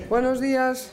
Buenos días.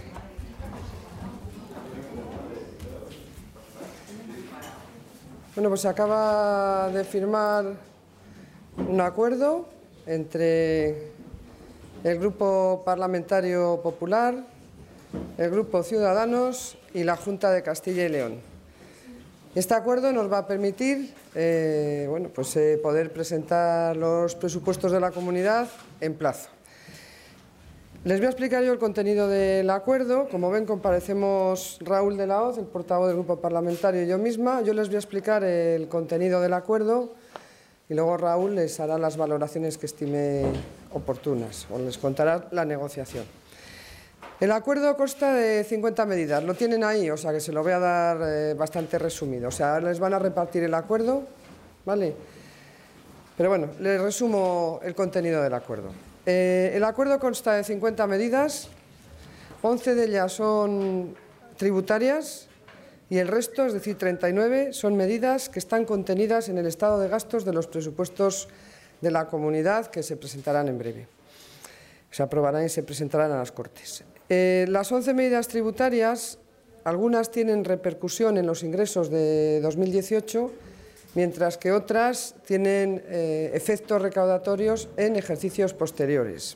Bueno, pues se acaba de firmar un acuerdo entre el Grupo Parlamentario Popular, el Grupo Ciudadanos y la Junta de Castilla y León. Este acuerdo nos va a permitir poder presentar los presupuestos de la comunidad en plazo. Les voy a explicar yo el contenido del acuerdo. Como ven, comparecemos Raúl de la Hoz, el portavoz del Grupo Parlamentario, y yo misma. Yo les voy a explicar el contenido del acuerdo y luego Raúl les hará las valoraciones que estime oportunas o les contará la negociación. El acuerdo consta de 50 medidas. Lo tienen ahí, o sea que se lo voy a dar bastante resumido. O sea, les van a repartir el acuerdo, ¿vale? Pero bueno, les resumo el contenido del acuerdo. El acuerdo consta de 50 medidas, 11 de ellas son tributarias y el resto, es decir, 39, son medidas que están contenidas en el estado de gastos de los presupuestos de la comunidad que se presentarán en breve. Se aprobarán y se presentarán a las Cortes. Las 11 medidas tributarias, algunas tienen repercusión en los ingresos de 2018, mientras que otras tienen efectos recaudatorios en ejercicios posteriores.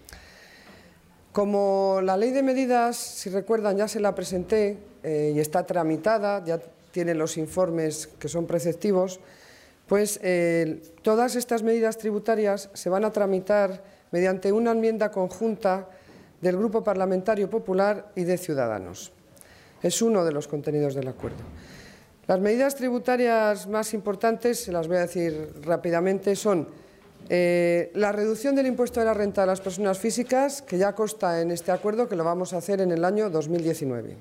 Como la ley de medidas, si recuerdan, ya se la presenté y está tramitada, ya tiene los informes que son preceptivos, pues todas estas medidas tributarias se van a tramitar mediante una enmienda conjunta del Grupo Parlamentario Popular y de Ciudadanos. Es uno de los contenidos del acuerdo. Las medidas tributarias más importantes, se las voy a decir rápidamente, son la reducción del impuesto de la renta de las personas físicas, que ya consta en este acuerdo, que lo vamos a hacer en el año 2019.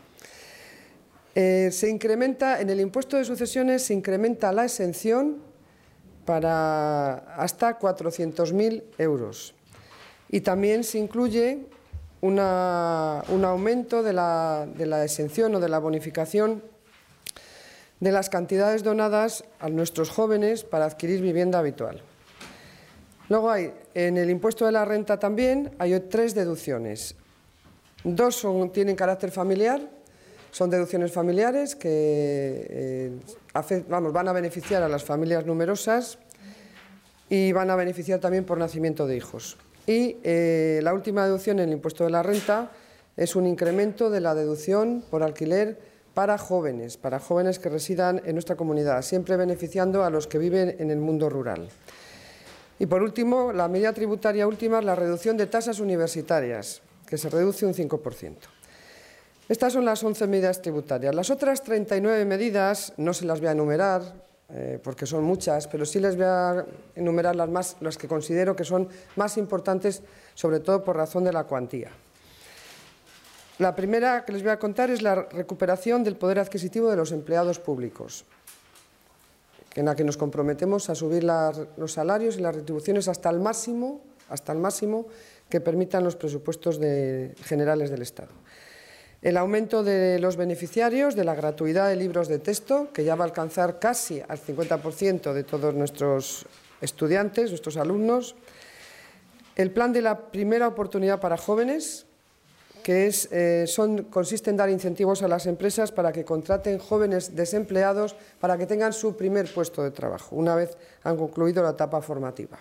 Se incrementa, en el impuesto de sucesiones, se incrementa la exención para hasta 400.000 euros. Y también se incluye un aumento de la exención o de la bonificación de las cantidades donadas a nuestros jóvenes para adquirir vivienda habitual. Luego en el impuesto de la renta también hay 3 deducciones. 2 tienen carácter familiar, son deducciones familiares que van a beneficiar a las familias numerosas y van a beneficiar también por nacimiento de hijos. Y la última deducción en el impuesto de la renta es un incremento de la deducción por alquiler para jóvenes que residan en nuestra comunidad, siempre beneficiando a los que viven en el mundo rural. Y por último, la medida tributaria última es la reducción de tasas universitarias, que se reduce un 5%. Estas son las 11 medidas tributarias. Las otras 39 medidas no se las voy a enumerar, porque son muchas, pero sí les voy a enumerar las que considero que son más importantes, sobre todo por razón de la cuantía. La primera que les voy a contar es la recuperación del poder adquisitivo de los empleados públicos, en la que nos comprometemos a subir los salarios y las retribuciones hasta el máximo que permitan los presupuestos generales del Estado. El aumento de los beneficiarios de la gratuidad de libros de texto, que ya va a alcanzar casi al 50% de todos nuestros estudiantes, nuestros alumnos. El plan de la primera oportunidad para jóvenes, que consiste en dar incentivos a las empresas para que contraten jóvenes desempleados para que tengan su primer puesto de trabajo, una vez han concluido la etapa formativa.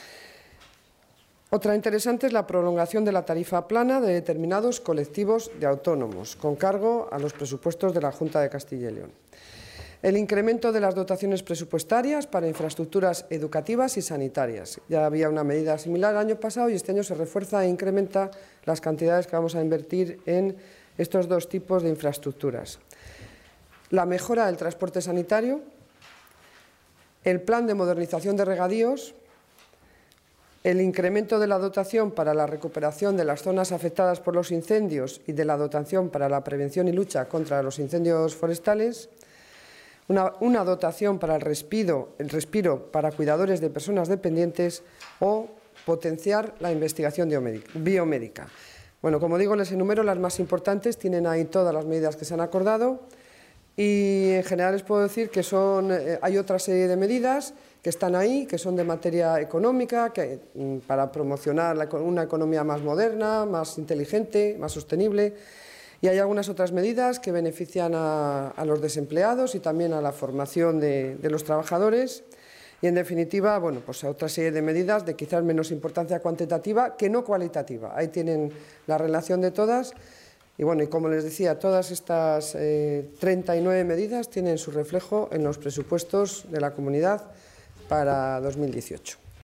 Otra interesante es la prolongación de la tarifa plana de determinados colectivos de autónomos, con cargo a los presupuestos de la Junta de Castilla y León. El incremento de las dotaciones presupuestarias para infraestructuras educativas y sanitarias. Ya había una medida similar el año pasado y este año se refuerza e incrementa las cantidades que vamos a invertir en estos 2 tipos de infraestructuras. La mejora del transporte sanitario, el plan de modernización de regadíos, el incremento de la dotación para la recuperación de las zonas afectadas por los incendios y de la dotación para la prevención y lucha contra los incendios forestales, una dotación para el respiro para cuidadores de personas dependientes o potenciar la investigación biomédica. Bueno, como digo, les enumero las más importantes, tienen ahí todas las medidas que se han acordado y en general les puedo decir que hay otra serie de medidas que están ahí, que son de materia económica, para promocionar una economía más moderna, más inteligente, más sostenible. Y hay algunas otras medidas que benefician a los desempleados y también a la formación de los trabajadores. Y, en definitiva, bueno, pues otra serie de medidas de quizás menos importancia cuantitativa que no cualitativa. Ahí tienen la relación de todas. Y, bueno, y como les decía, todas estas 39 medidas tienen su reflejo en los presupuestos de la Comunidad para 2018.